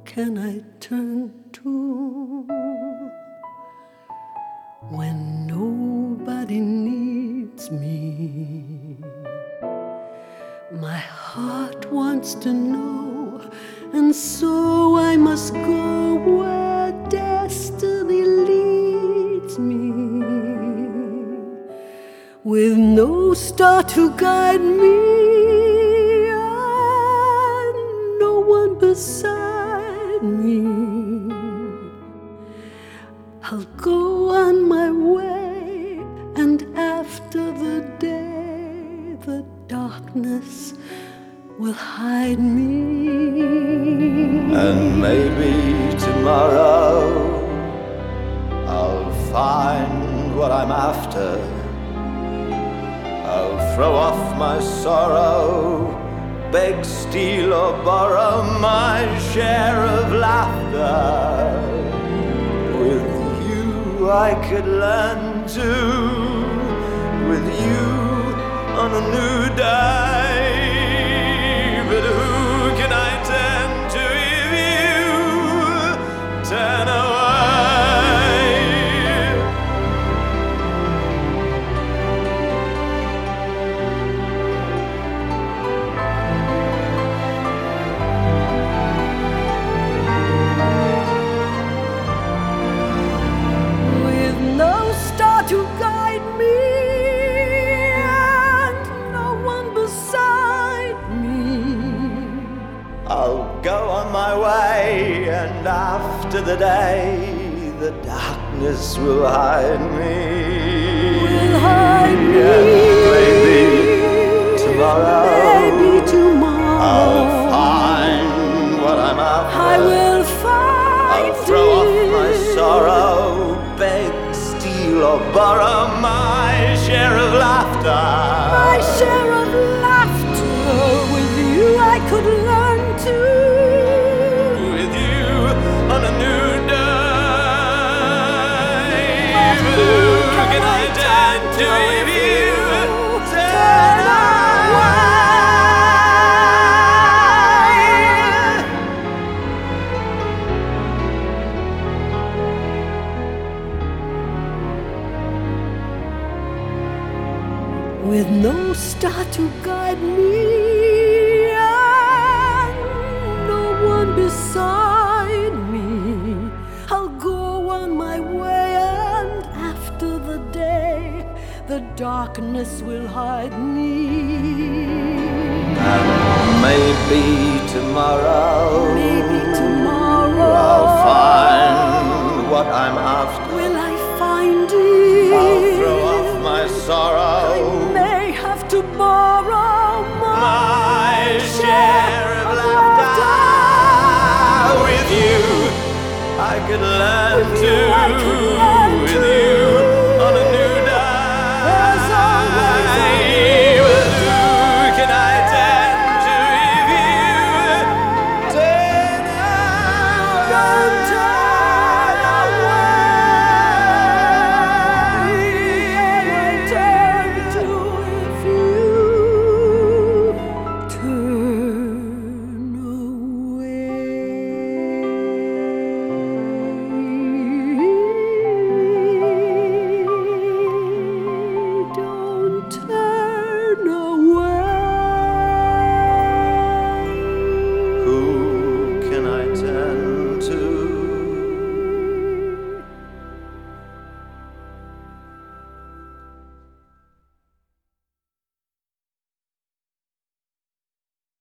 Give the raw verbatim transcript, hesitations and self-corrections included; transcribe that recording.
can I turn to when nobody needs me? My heart wants to know, and so I must go where destiny leads me, with no star to guide me and no one beside me. I'll go on my way, and after the day, the darkness will hide me. And maybe tomorrow I'll find what I'm after. I'll throw off my sorrow, beg, steal or borrow my share of laughter. With you I could learn to, with you on a new day. But who can I turn to if you turn away? With no star to guide me and no one beside me, I'll go on my way, and after the day, the darkness will hide me. will hide me. And maybe tomorrow, Maybe tomorrow I'll find what I'm after. I will find I'll throw off my it. sorrow, beg, steal or borrow my share of laughter. My share of laughter. With you I could learn to, With you on a new day. But who can I turn to if you turn away? with no star to guide me and no one beside me. I'll go on my way, and after the day, the darkness will hide me. And maybe tomorrow, Maybe tomorrow I'll find what I'm after. will I find it? I'll throw off my sorrow, I may have to borrow my, my share of laughter. With you I could learn With you I could to learn